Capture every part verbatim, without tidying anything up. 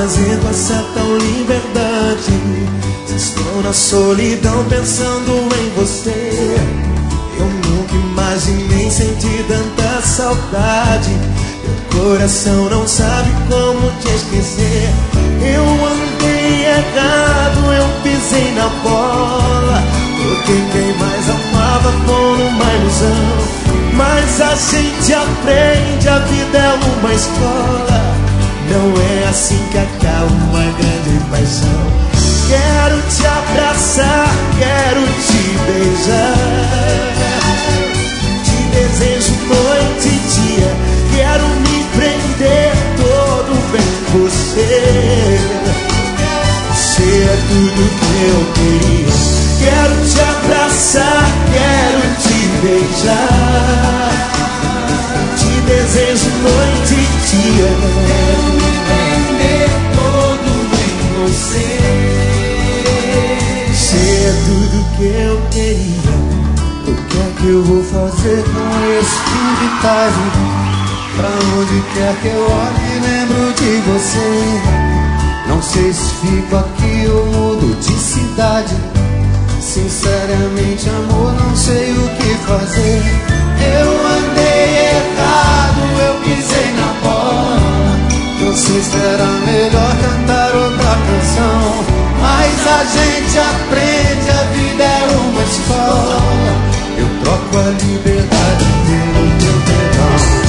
fazer com essa tal liberdade? Estou na solidão pensando em você. Eu nunca imaginei sentir tanta saudade. Meu coração não sabe como te esquecer. Eu andei errado, eu pisei na bola. Porque quem mais amava foi uma ilusão. Mas a gente aprende, a vida é uma escola. Não é assim que acaba uma grande paixão. Quero te abraçar, quero te beijar. Te desejo noite e dia. Quero me prender todo bem com você. Você é tudo que eu queria. Quero te abraçar, quero te beijar. Te desejo noite e dia. Quero me prender todo em você. Você é tudo que eu queria. O que é que eu vou fazer com esse fim de tarde? Pra onde quer que eu olhe, lembro de você. Não sei se fico aqui ou mudo de cidade. Sinceramente, amor, não sei o que fazer. Eu andei errado, eu pisei na bola. Não sei se era melhor cantar outra canção. Mas a gente aprende, a vida é uma escola. Eu troco a liberdade pelo teu perdão.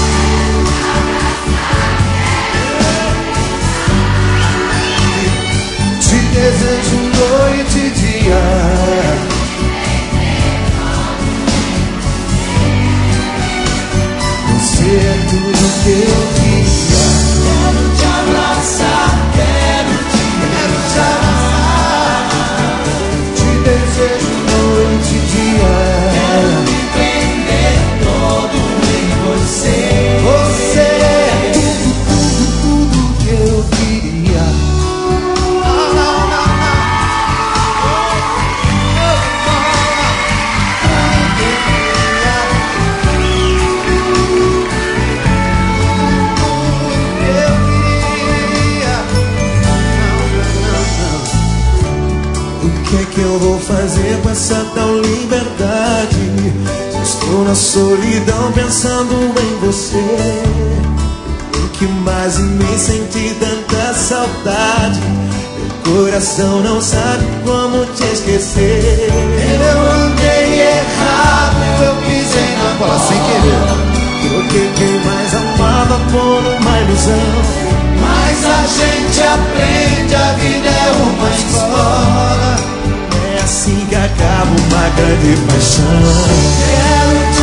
Te desejo noite e dia. Você é tudo que eu queria. Quero te abraçar, quero te, quero te abraçar. Te desejo noite e dia. Quero me prender todo em você. Você é tudo, tudo, tudo que eu queria. Não, não, não, o que é que eu vou fazer com essa tal liberdade? Estou na solidão pensando em você. O que mais em mim senti tanta saudade. Meu coração não sabe como te esquecer. Eu andei errado, eu pisei na bola sem querer. Porque quem mais amava foi uma ilusão. Mas a gente aprende, a vida é uma escola. É assim que acaba uma grande paixão. Quero te